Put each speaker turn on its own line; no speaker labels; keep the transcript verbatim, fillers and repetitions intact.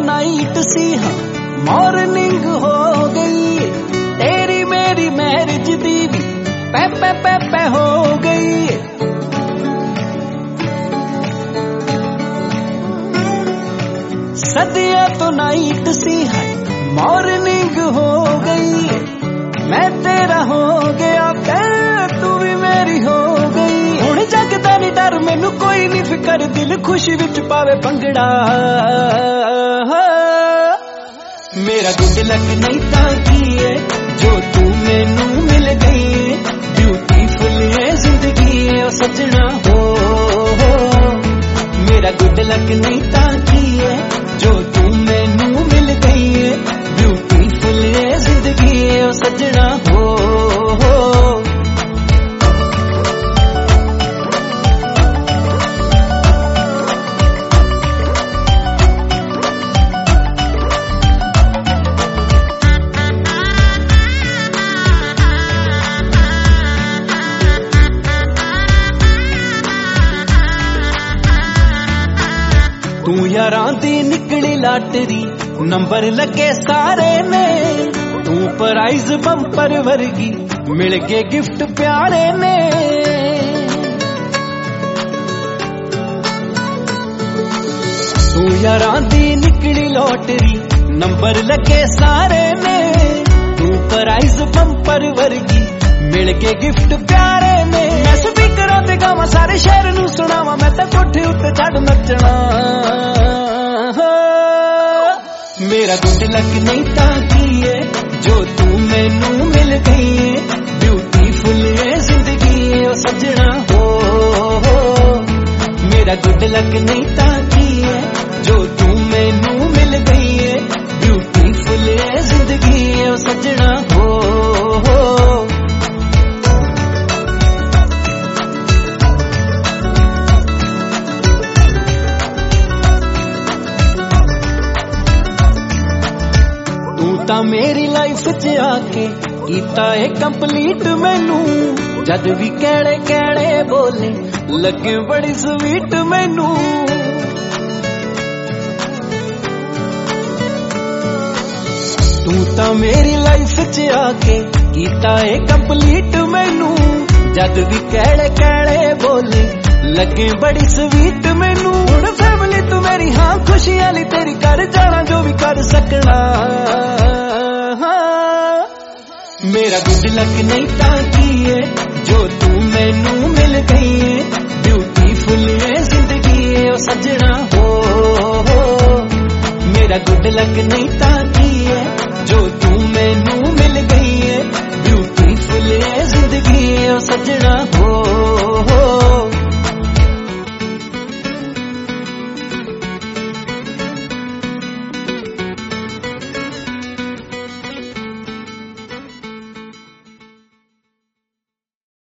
Night सी हाँ morning हो गई, तेरी मेरी मैरिज दी भी पै पै पै पै हो गई। सदिया तो नाइट सी है मॉर्निंग हो गई, मैं तेरा हो गया फिर तू भी मेरी हो गई। हुण जगदा नी डर मैनू कोई नी फिकर, दिल खुशी विच पावे भंगड़ा। मेरा गुड लक नहीं तां की है जो तू मैनू मिल गई है, ब्यूटीफुल है जिंदगी है ओ सजना हो, हो। मेरा गुड लक नहीं तां की है जो तू मैनू मिल गई है, ब्यूटीफुल है जिंदगी है ओ सजना हो, हो। तू यारां दी निकली लाटरी, नंबर लगे सारे ने, तू प्राइज बंपर वर्गी, मिल गए गिफ्ट प्यारे ने। तू यारां दी निकली लॉटरी, नंबर लगे सारे ने, तू प्राइज बंपर वर्गी, मिल गए गिफ्ट प्यारे ने। मैं स्पीकरां ते गावां सारे शहर नू सुणावां, मैं तां कोठे उत्ते चढ़ नचना। मेरा गुड लक नहीं तां की है जो तू मैनू मिल गई है, ब्यूटीफुल है जिंदगी है ओ सजना हो, हो। मेरा गुड लक नहीं तां की है जो तू मैनू मिल गई है, ब्यूटीफुल है जिंदगी है ओ सजना हो, हो। ता मेरी लाइफ च आके कीता है कंप्लीट मैनू, जद भी कहड़े कहड़े बोले लगे बड़ी स्वीट मैनू। तू ता मेरी लाइफ च आके कीता है कंप्लीट मैनू, जद भी कहड़े कहड़े बोले लगे बड़ी स्वीट मैनू। हुण फैमिली तू मेरी हाँ खुशी आली तेरी, कर जाना जो भी कर सकना। मेरा गुड लक नहीं तां की है जो तू मैनू मिल गई है, ब्यूटीफुल है जिंदगी है ओ सजना हो, हो। मेरा गुड लक नहीं तां